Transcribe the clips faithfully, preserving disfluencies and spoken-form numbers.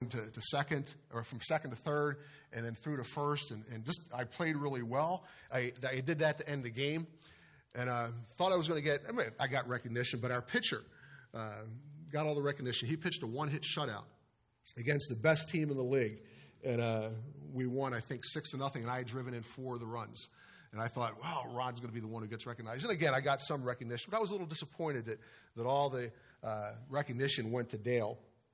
to, to second, or from second to third, and then through to first, and, and just I played really well. I, I did that to end the game, and uh, thought I was going to get, I mean, I got recognition, but our pitcher uh, got all the recognition. He pitched a one-hit shutout against the best team in the league, and uh, we won, I think, six to nothing, and I had driven in four of the runs. And I thought, wow, Rod's going to be the one who gets recognized. And again, I got some recognition, but I was a little disappointed that, that all the uh, recognition went to Dale.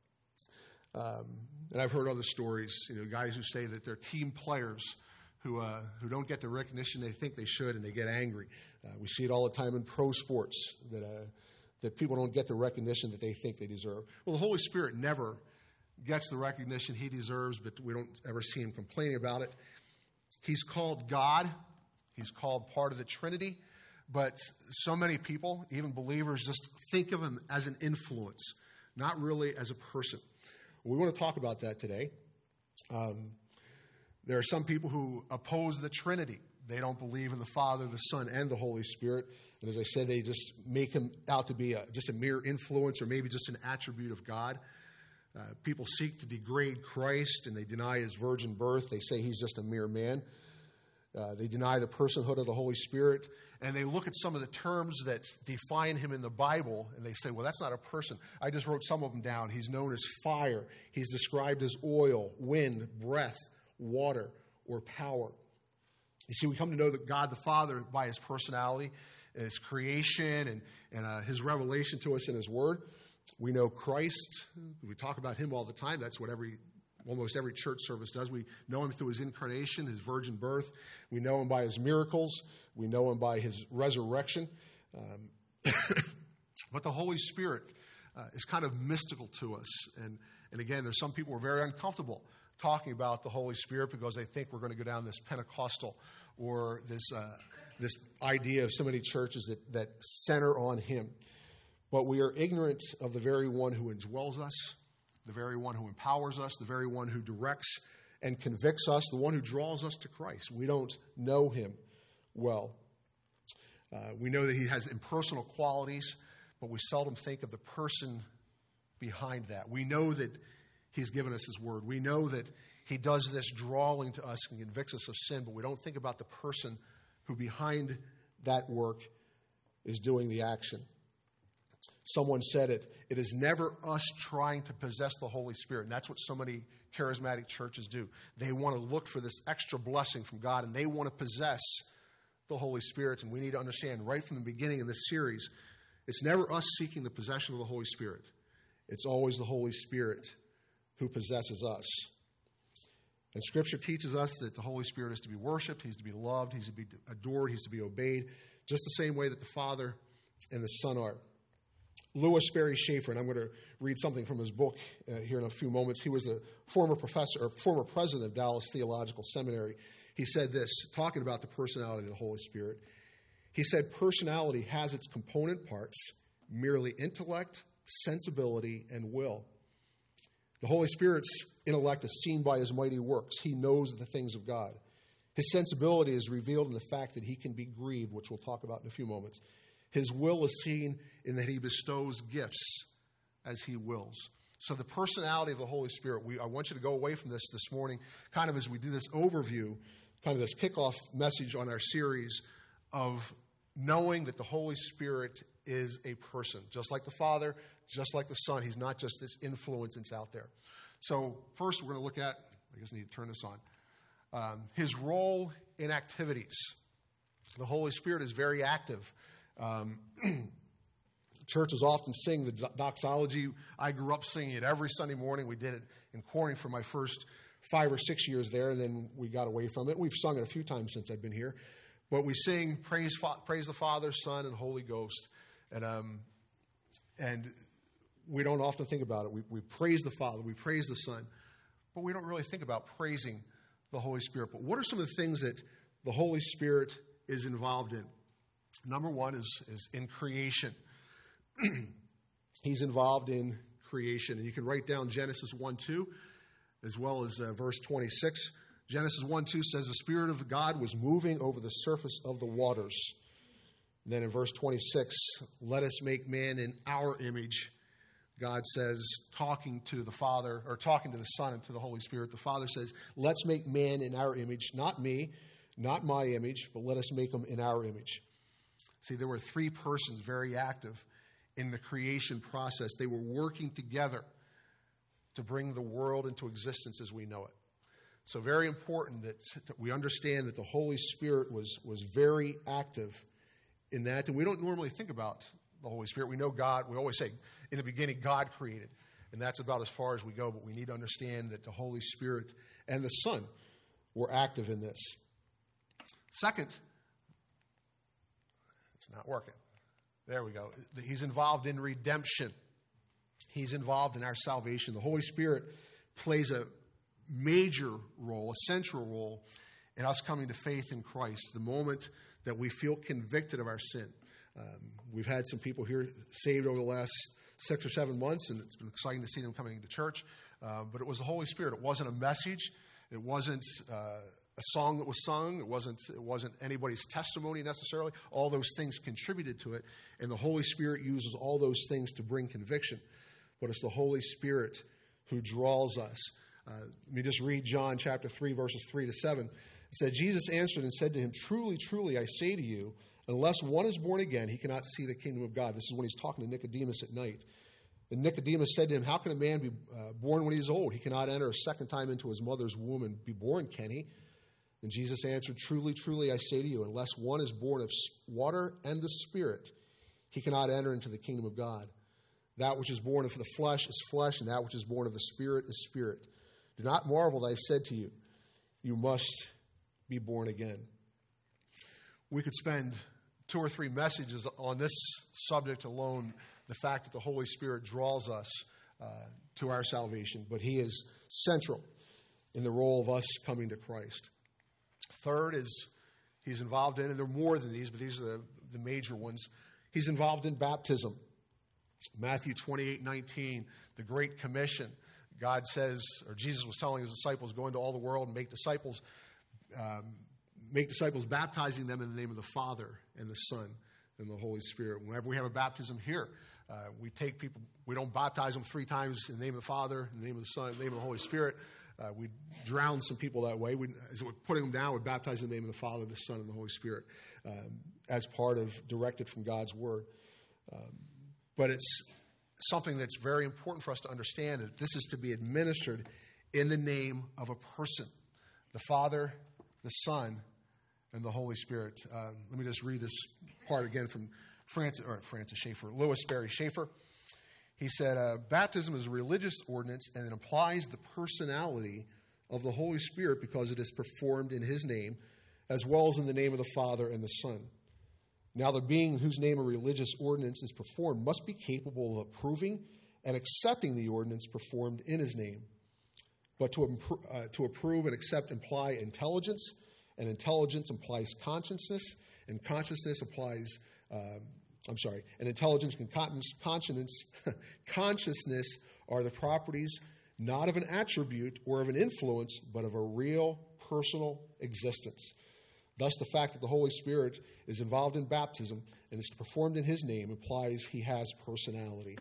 Um, and I've heard other stories, you know, guys who say that they're team players who uh, who don't get the recognition they think they should, and they get angry. Uh, we see it all the time in pro sports, that uh, that people don't get the recognition that they think they deserve. Well, the Holy Spirit never gets the recognition he deserves, but we don't ever see him complaining about it. He's called God. He's called part of the Trinity, but so many people, even believers, just think of him as an influence, not really as a person. We want to talk about that today. Um, there are some people who oppose the Trinity. They don't believe in the Father, the Son, and the Holy Spirit. And as I said, they just make him out to be a, just a mere influence, or maybe just an attribute of God. Uh, people seek to degrade Christ, and they deny his virgin birth. They say he's just a mere man. Uh, they deny the personhood of the Holy Spirit, and they look at some of the terms that define him in the Bible, and they say, well, that's not a person. I just wrote some of them down. He's known as fire. He's described as oil, wind, breath, water, or power. You see, we come to know that God the Father by his personality, his creation, and, and uh, his revelation to us in his word. We know Christ. We talk about him all the time. That's what every Almost every church service does. We know him through his incarnation, his virgin birth. We know him by his miracles. We know him by his resurrection. Um, but the Holy Spirit uh, is kind of mystical to us. And, and again, there's some people who are very uncomfortable talking about the Holy Spirit because they think we're going to go down this Pentecostal or this uh, this idea of so many churches that, that center on him. But we are ignorant of the very one who indwells us, the very one who empowers us, the very one who directs and convicts us, the one who draws us to Christ. We don't know him well. Uh, we know that he has impersonal qualities, but we seldom think of the person behind that. We know that he's given us his word. We know that he does this drawing to us and convicts us of sin, but we don't think about the person who behind that work is doing the action. Someone said it, it is never us trying to possess the Holy Spirit. And that's what so many charismatic churches do. They want to look for this extra blessing from God, and they want to possess the Holy Spirit. And we need to understand right from the beginning of this series, it's never us seeking the possession of the Holy Spirit. It's always the Holy Spirit who possesses us. And Scripture teaches us that the Holy Spirit is to be worshiped, he's to be loved, he's to be adored, he's to be obeyed, just the same way that the Father and the Son are. Louis Sperry Schaefer, and I'm going to read something from his book uh, here in a few moments. He was a former professor, or former president of Dallas Theological Seminary. He said this, talking about the personality of the Holy Spirit. He said, personality has its component parts, merely intellect, sensibility, and will. The Holy Spirit's intellect is seen by his mighty works. He knows the things of God. His sensibility is revealed in the fact that he can be grieved, which we'll talk about in a few moments. His will is seen in that he bestows gifts as he wills. So the personality of the Holy Spirit, we, I want you to go away from this this morning, kind of as we do this overview, kind of this kickoff message on our series of knowing that the Holy Spirit is a person, just like the Father, just like the Son. He's not just this influence that's out there. So first we're going to look at, I guess I need to turn this on, um, his role in activities. The Holy Spirit is very active. Um, churches often sing the doxology. I grew up singing it every Sunday morning. We did it in Corning for my first five or six years there, and then we got away from it. We've sung it a few times since I've been here. But we sing praise, praise the Father, Son, and Holy Ghost. And um, and we don't often think about it. We, we praise the Father, we praise the Son, but we don't really think about praising the Holy Spirit. But what are some of the things that the Holy Spirit is involved in? Number one is, is in creation. He's involved in creation. And you can write down Genesis one two as well as uh, verse twenty-six. Genesis one two says, the Spirit of God was moving over the surface of the waters. And then in verse twenty-six, let us make man in our image, God says, talking to the Father, or talking to the Son and to the Holy Spirit, the Father says, let's make man in our image, not me, not my image, but let us make them in our image. See, there were three persons very active in the creation process. They were working together to bring the world into existence as we know it. So very important that, that we understand that the Holy Spirit was, was very active in that. And we don't normally think about the Holy Spirit. We know God. We always say, in the beginning, God created. And that's about as far as we go. But we need to understand that the Holy Spirit and the Son were active in this. Second, it's not working. There we go. He's involved in redemption. He's involved in our salvation. The Holy Spirit plays a major role, a central role in us coming to faith in Christ. The moment that we feel convicted of our sin. Um, we've had some people here saved over the last six or seven months, and it's been exciting to see them coming to church. Uh, but it was the Holy Spirit. It wasn't a message. It wasn't uh, a song that was sung. It wasn't, it wasn't anybody's testimony necessarily. All those things contributed to it. And the Holy Spirit uses all those things to bring conviction. But it's the Holy Spirit who draws us. Uh, let me just read John chapter three, verses three to seven. It said, Jesus answered and said to him, truly, truly, I say to you, unless one is born again, he cannot see the kingdom of God. This is when he's talking to Nicodemus at night. And Nicodemus said to him, how can a man be uh, born when he is old? He cannot enter a second time into his mother's womb and be born, can he? And Jesus answered, truly, truly, I say to you, unless one is born of water and the Spirit, he cannot enter into the kingdom of God. That which is born of the flesh is flesh, and that which is born of the Spirit is spirit. Do not marvel that I said to you, you must be born again. We could spend two or three messages on this subject alone, the fact that the Holy Spirit draws us uh, to our salvation, but he is central in the role of us coming to Christ. Third is he's involved in, and there are more than these, but these are the, the major ones. He's involved in baptism. Matthew twenty-eight nineteen, the Great Commission. God says, or Jesus was telling his disciples, go into all the world and make disciples, um, make disciples, baptizing them in the name of the Father and the Son and the Holy Spirit. Whenever we have a baptism here, uh, we take people, we don't baptize them three times in the name of the Father, in the name of the Son, in the name of the Holy Spirit. Uh, we drown some people that way. We, as we're putting them down, we baptize in the name of the Father, the Son, and the Holy Spirit um, as part of, directed from God's Word. Um, but it's something that's very important for us to understand, that this is to be administered in the name of a person, the Father, the Son, and the Holy Spirit. Uh, let me just read this part again from Francis, or Francis Schaeffer, Louis Sperry Schaeffer. He said, uh, baptism is a religious ordinance, and it implies the personality of the Holy Spirit because it is performed in his name, as well as in the name of the Father and the Son. Now, the being in whose name a religious ordinance is performed must be capable of approving and accepting the ordinance performed in his name. But to, impro- uh, to approve and accept imply intelligence, and intelligence implies consciousness, and consciousness applies, um, I'm sorry, and intelligence and conscience, consciousness are the properties not of an attribute or of an influence, but of a real personal existence. Thus, the fact that the Holy Spirit is involved in baptism and is performed in his name implies he has personality.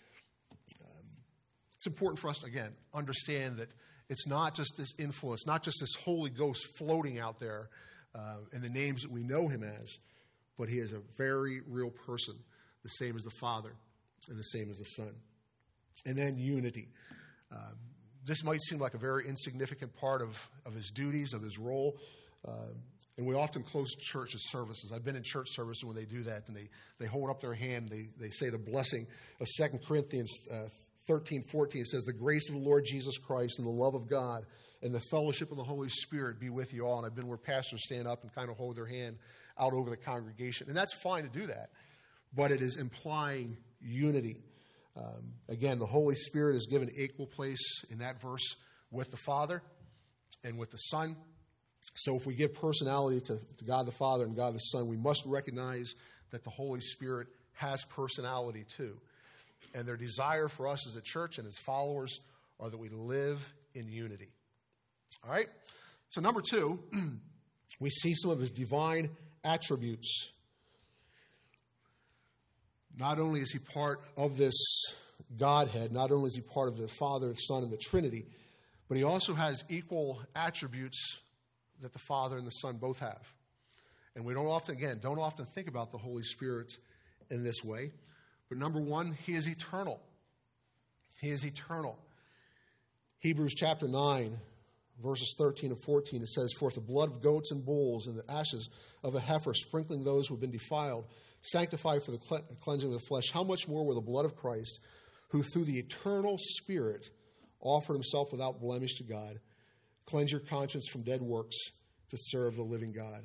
Um, it's important for us to, again, understand that it's not just this influence, not just this Holy Ghost floating out there uh, in the names that we know him as, but he is a very real person, the same as the Father and the same as the Son. And then unity. Um, this might seem like a very insignificant part of, of his duties, of his role. Uh, And we often close church services. I've been in church services when they do that, and they, they hold up their hand. They, they say the blessing of Second Corinthians uh, thirteen fourteen. It says, the grace of the Lord Jesus Christ and the love of God and the fellowship of the Holy Spirit be with you all. And I've been where pastors stand up and kind of hold their hand out over the congregation. And that's fine to do that, but it is implying unity. Um, again, the Holy Spirit is given equal place in that verse with the Father and with the Son. So if we give personality to, to God the Father and God the Son, we must recognize that the Holy Spirit has personality too. And their desire for us as a church and as followers are that we live in unity. All right? So number two, we see some of his divine attributes. Not only is he part of this Godhead. Not only is he part of the Father, the Son, and the Trinity, but he also has equal attributes that the Father and the Son both have. And we don't often, again, don't often think about the Holy Spirit in this way. But number one, he is eternal. He is eternal. Hebrews chapter nine, verses thirteen and fourteen, it says, "For if the blood of goats and bulls and the ashes of a heifer, sprinkling those who have been defiled, sanctify for the cleansing of the flesh, how much more will the blood of Christ, who through the eternal Spirit offered himself without blemish to God, cleanse your conscience from dead works to serve the living God."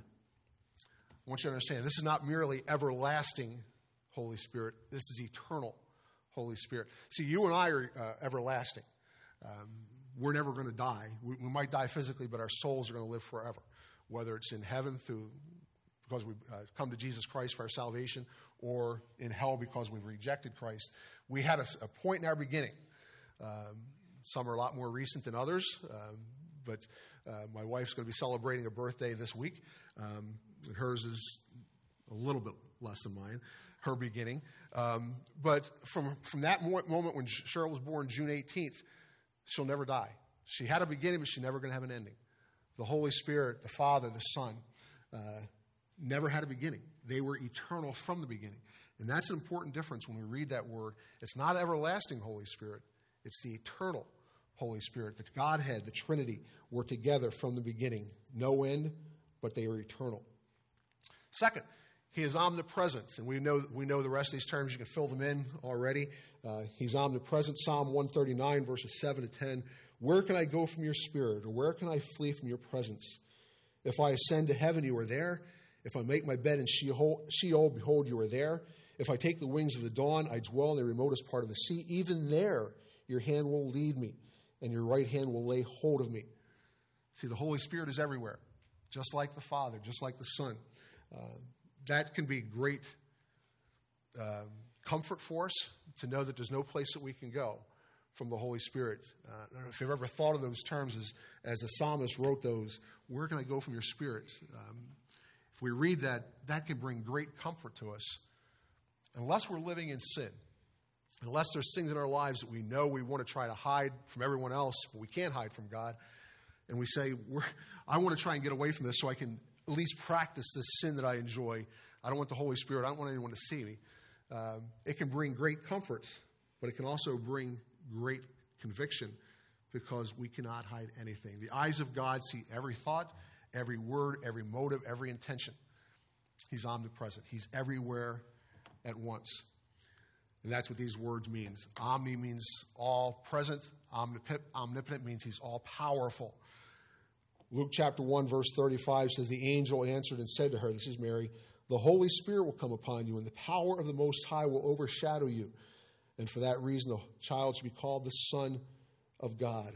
I want you to understand, this is not merely everlasting Holy Spirit. This is eternal Holy Spirit. See, you and I are uh, everlasting. Um, we're never going to die. We, we might die physically, but our souls are going to live forever, whether it's in heaven through because we've uh, come to Jesus Christ for our salvation, or in hell because we've rejected Christ. We had a, a point in our beginning. Um, some are a lot more recent than others, um, but uh, my wife's going to be celebrating a birthday this week. Um, hers is a little bit less than mine, her beginning. Um, but from, from that moment when Cheryl was born, June eighteenth, she'll never die. She had a beginning, but she's never going to have an ending. The Holy Spirit, the Father, the Son, uh, never had a beginning. They were eternal from the beginning. And that's an important difference when we read that word. It's not everlasting Holy Spirit. It's the eternal Holy Spirit. The Godhead, the Trinity, were together from the beginning. No end, but they were eternal. Second, he is omnipresent. And we know we know the rest of these terms. You can fill them in already. Uh, he's omnipresent. Psalm one thirty-nine, verses seven to ten. "Where can I go from your spirit? Or where can I flee from your presence? If I ascend to heaven, you are there. If I make my bed in Sheol, Sheol, behold, you are there. If I take the wings of the dawn, I dwell in the remotest part of the sea. Even there your hand will lead me, and your right hand will lay hold of me." See, the Holy Spirit is everywhere, just like the Father, just like the Son. Uh, that can be great uh, comfort for us to know that there's no place that we can go from the Holy Spirit. Uh, I don't know if you've ever thought of those terms as, as the psalmist wrote those. Where can I go from your Spirit? Um, if we read that, that can bring great comfort to us. Unless we're living in sin, unless there's things in our lives that we know we want to try to hide from everyone else, but we can't hide from God, and we say, we're, I want to try and get away from this so I can at least practice this sin that I enjoy. I don't want the Holy Spirit. I don't want anyone to see me. Um, it can bring great comfort, but it can also bring great conviction because we cannot hide anything. The eyes of God see every thought, every word, every motive, every intention. He's omnipresent. He's everywhere at once. And that's what these words means. Omni means all present. Omnip- omnipotent means he's all powerful. Luke chapter one, verse thirty-five says, "The angel answered and said to her," this is Mary, "The Holy Spirit will come upon you, and the power of the Most High will overshadow you. And for that reason, the child should be called the Son of God."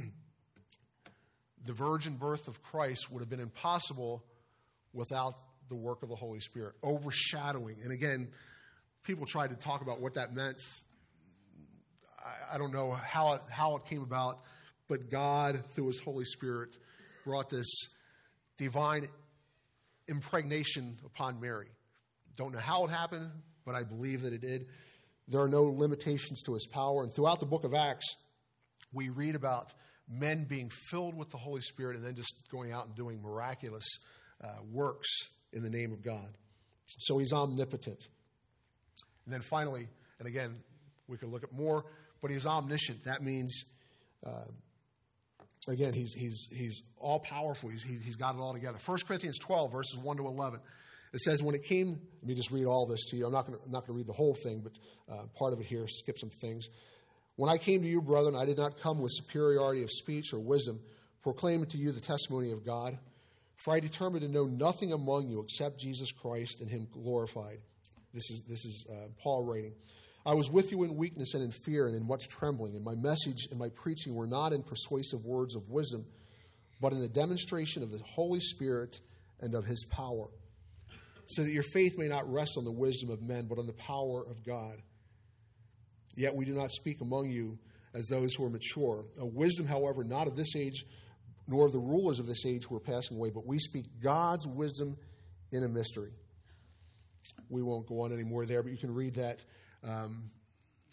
The virgin birth of Christ would have been impossible without the work of the Holy Spirit, overshadowing. And again, people tried to talk about what that meant. I, I don't know how it, how it came about, but God, through his Holy Spirit, brought this divine impregnation upon Mary. Don't know how it happened, but I believe that it did. There are no limitations to his power. And throughout the book of Acts, we read about men being filled with the Holy Spirit and then just going out and doing miraculous uh, works in the name of God. So he's omnipotent. And then finally, and again, we can look at more, but he's omniscient. That means, uh, again, he's he's he's all powerful. He's he, he's got it all together. First Corinthians twelve, verses one to eleven. It says, when it came, let me just read all this to you. I'm not going to, I'm not going to read the whole thing, but uh, part of it here, skip some things. "When I came to you, brethren, I did not come with superiority of speech or wisdom, proclaiming to you the testimony of God. For I determined to know nothing among you except Jesus Christ and him glorified." This is, this is uh, Paul writing. "I was with you in weakness and in fear and in much trembling, and my message and my preaching were not in persuasive words of wisdom, but in the demonstration of the Holy Spirit and of his power, so that your faith may not rest on the wisdom of men, but on the power of God. Yet we do not speak among you as those who are mature. A wisdom, however, not of this age, nor of the rulers of this age who are passing away, but we speak God's wisdom in a mystery." We won't go on anymore there, but you can read that um,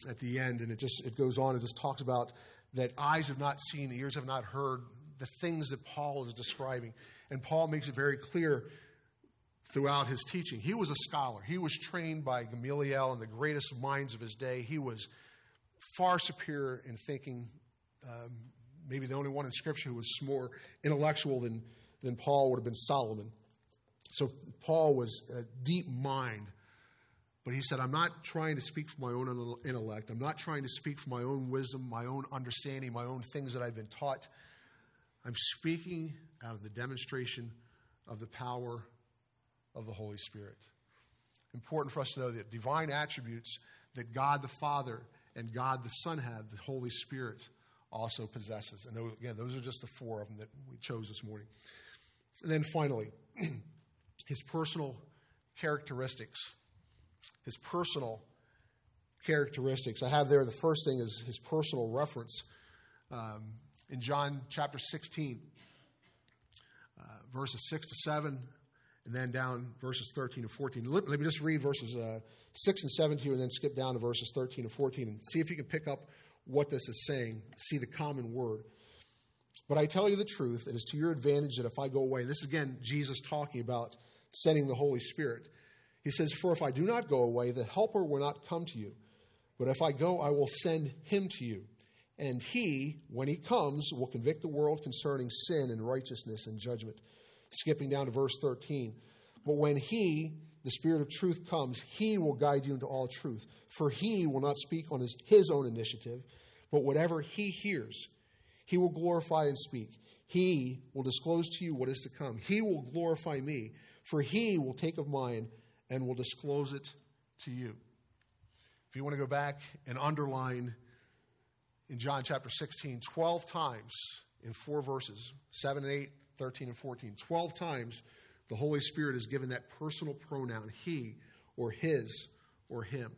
at the end, and it just it goes on. It just talks about that eyes have not seen, ears have not heard, the things that Paul is describing. And Paul makes it very clear throughout his teaching. He was a scholar. He was trained by Gamaliel and the greatest minds of his day. He was far superior in thinking, um, maybe the only one in Scripture who was more intellectual than, than Paul would have been Solomon. So Paul was a deep mind. But he said, I'm not trying to speak for my own intellect. I'm not trying to speak for my own wisdom, my own understanding, my own things that I've been taught. I'm speaking out of the demonstration of the power of the Holy Spirit. Important for us to know that divine attributes that God the Father and God the Son have, the Holy Spirit also possesses. And again, those are just the four of them that we chose this morning. And then finally, his personal characteristics. His personal characteristics. I have there, the first thing is his personal reference. Um, in John chapter sixteen, uh, verses six to seven, and then down verses thirteen to fourteen. Let, let me just read verses uh, six and seven to you, and then skip down to verses thirteen and fourteen, and see if you can pick up what this is saying, see the common word. But I tell you the truth, it is to your advantage that if I go away, and this is again Jesus talking about sending the Holy Spirit. He says, for if I do not go away, the Helper will not come to you. But if I go, I will send him to you. And he, when he comes, will convict the world concerning sin and righteousness and judgment. Skipping down to verse thirteen. But when he, the Spirit of truth, comes, he will guide you into all truth. For he will not speak on his, his own initiative, but whatever he hears, he will glorify and speak. He will disclose to you what is to come. He will glorify me, for he will take of mine and will disclose it to you. If you want to go back and underline in John chapter sixteen, twelve times in four verses, seven and eight, thirteen and fourteen, twelve times the Holy Spirit is given that personal pronoun, he or his or him.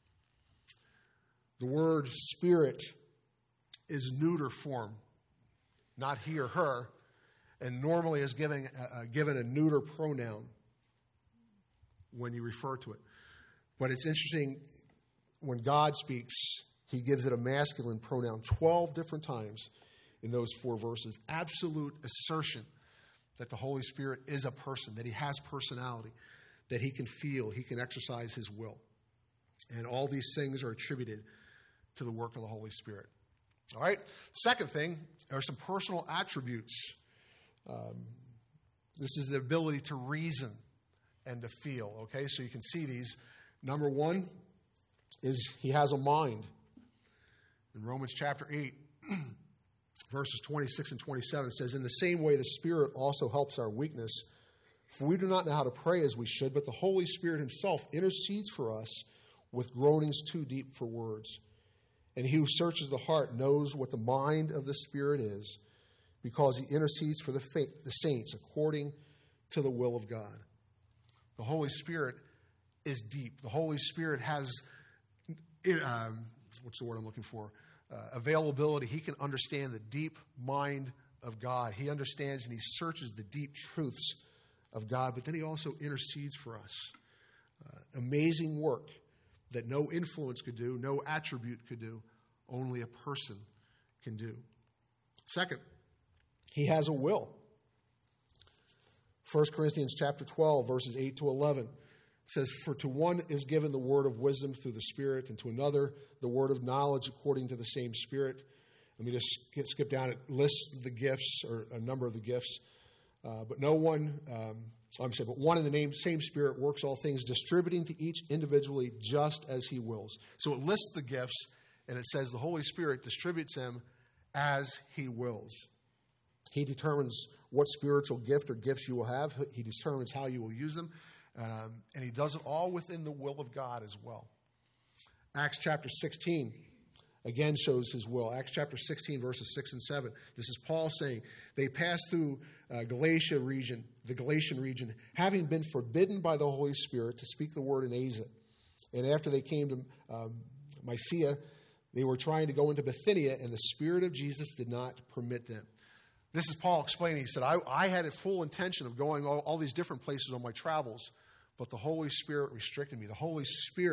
The word spirit is neuter form, not he or her, and normally is giving, uh, given a neuter pronoun when you refer to it. But it's interesting, when God speaks, he gives it a masculine pronoun twelve different times in those four verses. Absolute assertion that the Holy Spirit is a person, that he has personality, that he can feel, he can exercise his will. And all these things are attributed to the work of the Holy Spirit. All right? Second thing are some personal attributes. Um, this is the ability to reason and to feel. Okay, so you can see these. Number one is he has a mind. In Romans chapter eight, verses twenty-six and twenty-seven, it says, in the same way the Spirit also helps our weakness, for we do not know how to pray as we should, but the Holy Spirit himself intercedes for us with groanings too deep for words. And he who searches the heart knows what the mind of the Spirit is, because he intercedes for the, fa- the saints according to the will of God. The Holy Spirit is deep. The Holy Spirit has, um, what's the word I'm looking for? Uh, availability. He can understand the deep mind of God. He understands and he searches the deep truths of God, but then he also intercedes for us. Uh, amazing work that no influence could do, no attribute could do, only a person can do. Second, he has a will. First Corinthians chapter twelve, verses eight to eleven says, for to one is given the word of wisdom through the Spirit, and to another the word of knowledge according to the same Spirit. Let me just skip down. It lists the gifts, or a number of the gifts. Uh, but no one, um, I'm sorry, but one in the name, same Spirit works all things, distributing to each individually just as he wills. So it lists the gifts, and it says the Holy Spirit distributes them as he wills. He determines what spiritual gift or gifts you will have. He determines how you will use them. Um, and he does it all within the will of God as well. Acts chapter sixteen again shows his will. Acts chapter sixteen, verses six and seven. This is Paul saying, they passed through uh, Galatia region, the Galatian region, having been forbidden by the Holy Spirit to speak the word in Asia. And after they came to um, Mysia, they were trying to go into Bithynia, and the Spirit of Jesus did not permit them. This is Paul explaining. He said, I, I had a full intention of going all, all these different places on my travels, but the Holy Spirit restricted me. The Holy Spirit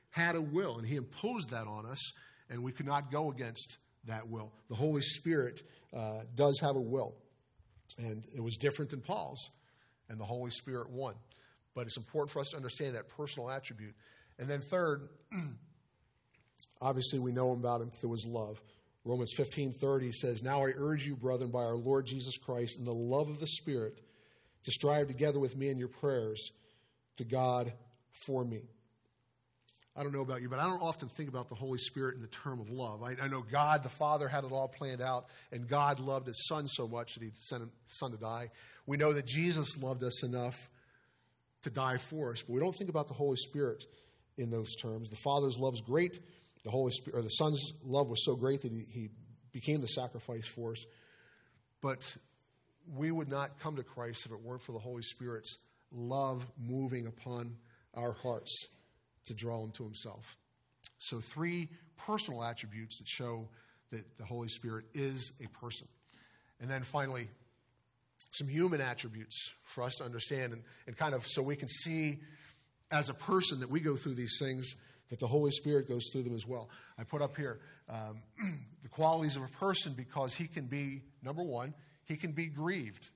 had a will, and he imposed that on us, and we could not go against that will. The Holy Spirit uh, does have a will, and it was different than Paul's, and the Holy Spirit won. But it's important for us to understand that personal attribute. And then third, obviously we know about him through his love. Romans fifteen thirty says, "Now I urge you, brethren, by our Lord Jesus Christ and the love of the Spirit, to strive together with me in your prayers to God for me." I don't know about you, but I don't often think about the Holy Spirit in the term of love. I, I know God the Father had it all planned out, and God loved his Son so much that he sent his Son to die. We know that Jesus loved us enough to die for us, but we don't think about the Holy Spirit in those terms. The Father's love is great. The Holy Spirit, or the Son's love was so great that he, he became the sacrifice for us. But we would not come to Christ if it weren't for the Holy Spirit's love moving upon our hearts to draw him to himself. So three personal attributes that show that the Holy Spirit is a person. And then finally, some human attributes for us to understand and, and kind of so we can see as a person that we go through these things, that the Holy Spirit goes through them as well. I put up here um, the qualities of a person, because he can be, number one, he can be grieved.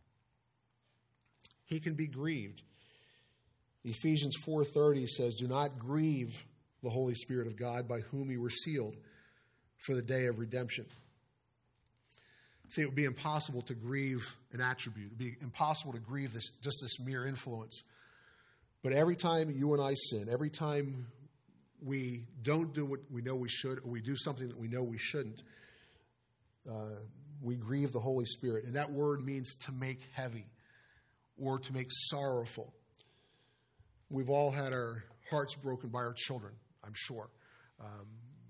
He can be grieved. Ephesians four thirty says, "Do not grieve the Holy Spirit of God, by whom you were sealed for the day of redemption." See, it would be impossible to grieve an attribute. It would be impossible to grieve this, just this mere influence. But every time you and I sin, every time we don't do what we know we should, or we do something that we know we shouldn't, uh, we grieve the Holy Spirit. And that word means to make heavy or to make sorrowful. We've all had our hearts broken by our children, I'm sure. Um,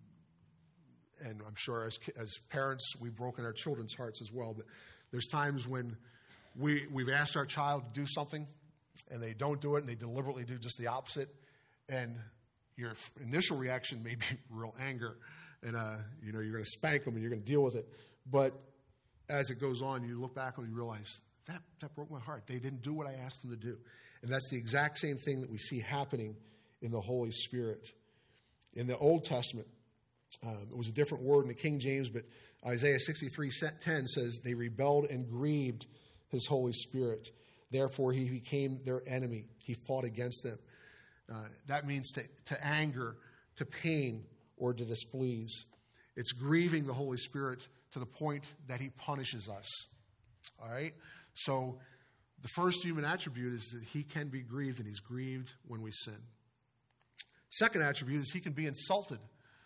and I'm sure as as parents, we've broken our children's hearts as well. But there's times when we, we've asked our child to do something, and they don't do it, and they deliberately do just the opposite. And your initial reaction may be real anger, and uh, you know, you're going to spank them and you're going to deal with it. But as it goes on, you look back and you realize, that, that broke my heart. They didn't do what I asked them to do. And that's the exact same thing that we see happening in the Holy Spirit. In the Old Testament, um, it was a different word in the King James, but Isaiah sixty-three ten says, "They rebelled and grieved his Holy Spirit. Therefore he became their enemy. He fought against them." Uh, that means to, to anger, to pain, or to displease. It's grieving the Holy Spirit to the point that he punishes us. All right? So the first human attribute is that he can be grieved, and he's grieved when we sin. Second attribute is he can be insulted.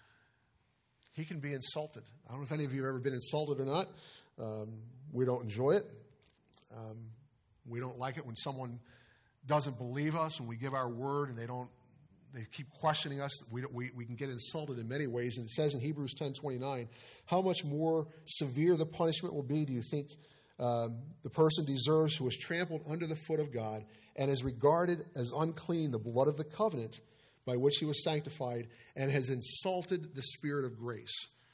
He can be insulted. I don't know if any of you have ever been insulted or not. Um, we don't enjoy it. Um, we don't like it when someone doesn't believe us and we give our word and they don't, they keep questioning us. We, we, we can get insulted in many ways. And it says in Hebrews ten twenty-nine, how much more severe the punishment will be, do you think um, the person deserves who has trampled under the foot of God and has regarded as unclean the blood of the covenant by which he was sanctified, and has insulted the Spirit of grace?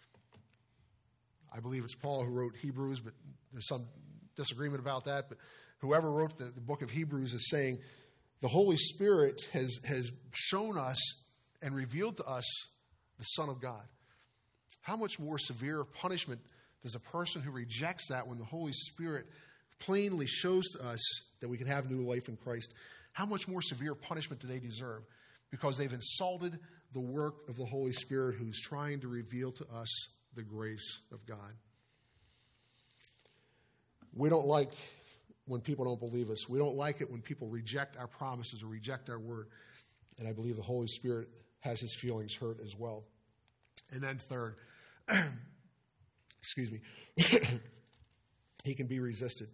I believe it's Paul who wrote Hebrews, but there's some disagreement about that. But whoever wrote the, the book of Hebrews is saying the Holy Spirit has, has shown us and revealed to us the Son of God. How much more severe punishment does a person who rejects that, when the Holy Spirit plainly shows to us that we can have new life in Christ? How much more severe punishment do they deserve? Because they've insulted the work of the Holy Spirit, who's trying to reveal to us the grace of God. We don't like when people don't believe us. We don't like it when people reject our promises or reject our word. And I believe the Holy Spirit has his feelings hurt as well. And then third, excuse me, he can be resisted.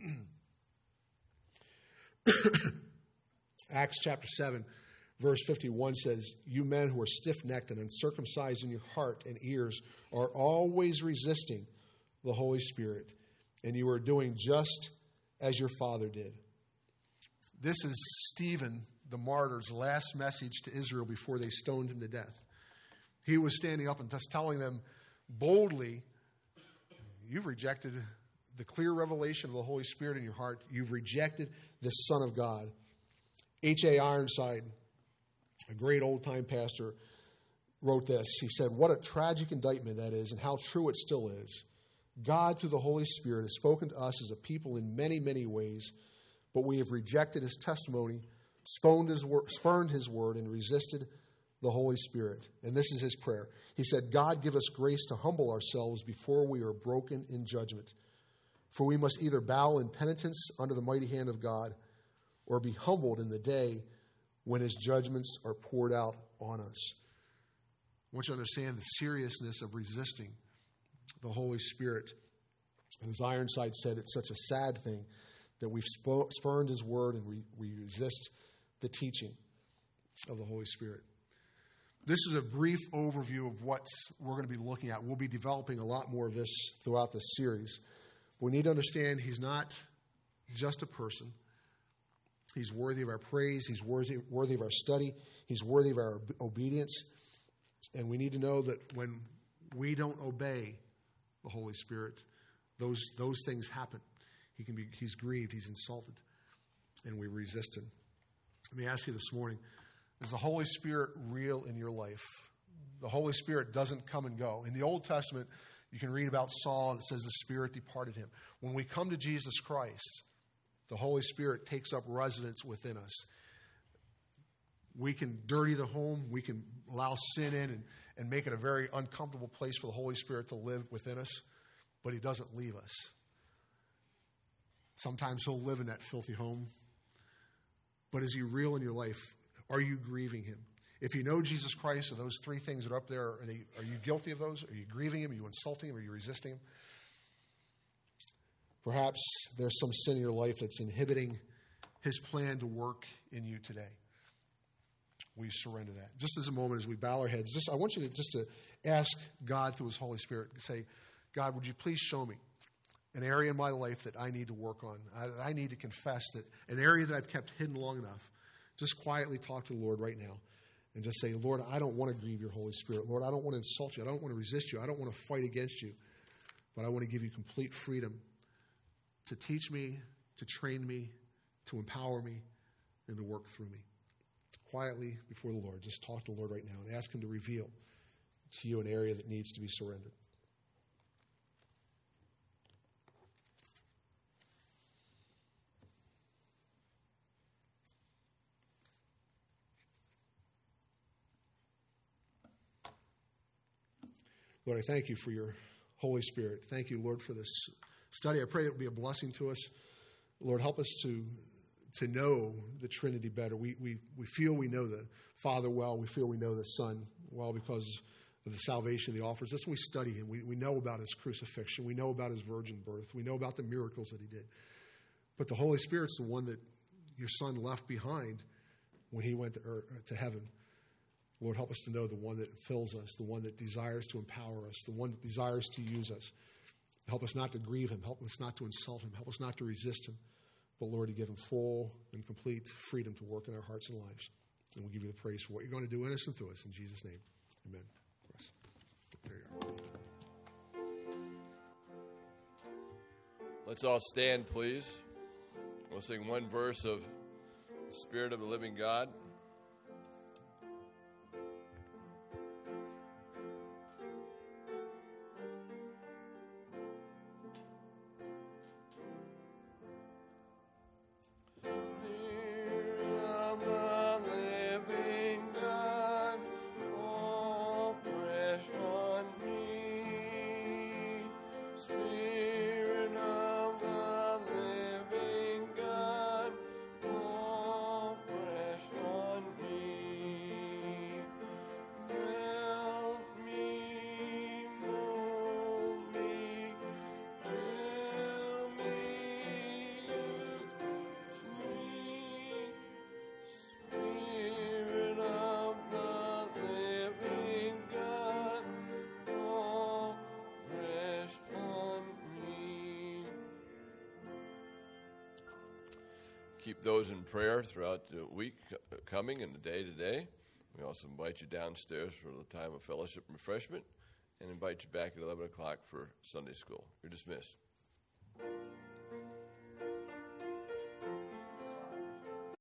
Acts chapter seven, verse fifty-one says, "You men who are stiff-necked and uncircumcised in your heart and ears are always resisting the Holy Spirit, and you are doing just as your father did." This is Stephen, the martyr's last message to Israel before they stoned him to death. He was standing up and just telling them boldly, you've rejected the clear revelation of the Holy Spirit in your heart. You've rejected the Son of God. H A Ironside a great old-time pastor, wrote this. He said, "What a tragic indictment that is, and how true it still is. God, through the Holy Spirit, has spoken to us as a people in many, many ways, but we have rejected his testimony, spurned his word, spurned his word, and resisted the Holy Spirit." And this is his prayer. He said, "God, give us grace to humble ourselves before we are broken in judgment. For we must either bow in penitence under the mighty hand of God, or be humbled in the day when his judgments are poured out on us." I want you to understand the seriousness of resisting the Holy Spirit. And as Ironside said, it's such a sad thing that we've sp- spurned his word and we, we resist the teaching of the Holy Spirit. This is a brief overview of what we're going to be looking at. We'll be developing a lot more of this throughout this series. We need to understand he's not just a person. He's worthy of our praise. He's worthy, worthy of our study. He's worthy of our obedience. And we need to know that when we don't obey the Holy Spirit, those, those things happen. He can be, he's grieved, he's insulted, and we resist him. Let me ask you this morning, is the Holy Spirit real in your life? The Holy Spirit doesn't come and go. In the Old Testament, you can read about Saul, and it says the Spirit departed him. When we come to Jesus Christ, the Holy Spirit takes up residence within us. We can dirty the home. We can allow sin in and, and make it a very uncomfortable place for the Holy Spirit to live within us, but he doesn't leave us. Sometimes he'll live in that filthy home, but is he real in your life? Are you grieving him? If you know Jesus Christ, are those three things that are up there, are, they, are you guilty of those? Are you grieving him? Are you insulting him? Are you resisting him? Perhaps there's some sin in your life that's inhibiting his plan to work in you today. We surrender that. Just as a moment as we bow our heads, just I want you to just to ask God through his Holy Spirit, say, "God, would you please show me an area in my life that I need to work on? I, I need to confess that an area that I've kept hidden long enough." Just quietly talk to the Lord right now and just say, "Lord, I don't want to grieve your Holy Spirit. Lord, I don't want to insult you. I don't want to resist you. I don't want to fight against you. But I want to give you complete freedom to teach me, to train me, to empower me, and to work through me." Quietly before the Lord, just talk to the Lord right now and ask him to reveal to you an area that needs to be surrendered. Lord, I thank you for your Holy Spirit. Thank you, Lord, for this study. I pray it will be a blessing to us. Lord, help us to to know the Trinity better. We, we, we feel we know the Father well. We feel we know the Son well because of the salvation he offers us. We study him. We, we know about his crucifixion. We know about his virgin birth. We know about the miracles that he did. But the Holy Spirit's the one that your Son left behind when he went to, earth, to heaven. Lord, help us to know the one that fills us, the one that desires to empower us, the one that desires to use us. Help us not to grieve him. Help us not to insult him. Help us not to resist him. But, Lord, to give him full and complete freedom to work in our hearts and lives. And we'll give you the praise for what you're going to do in us and through us. In Jesus' name, amen. There you are. Let's all stand, please. We'll sing one verse of the Spirit of the Living God. Keep those in prayer throughout the week coming and the day today. We also invite you downstairs for the time of fellowship and refreshment and invite you back at eleven o'clock for Sunday school. You're dismissed.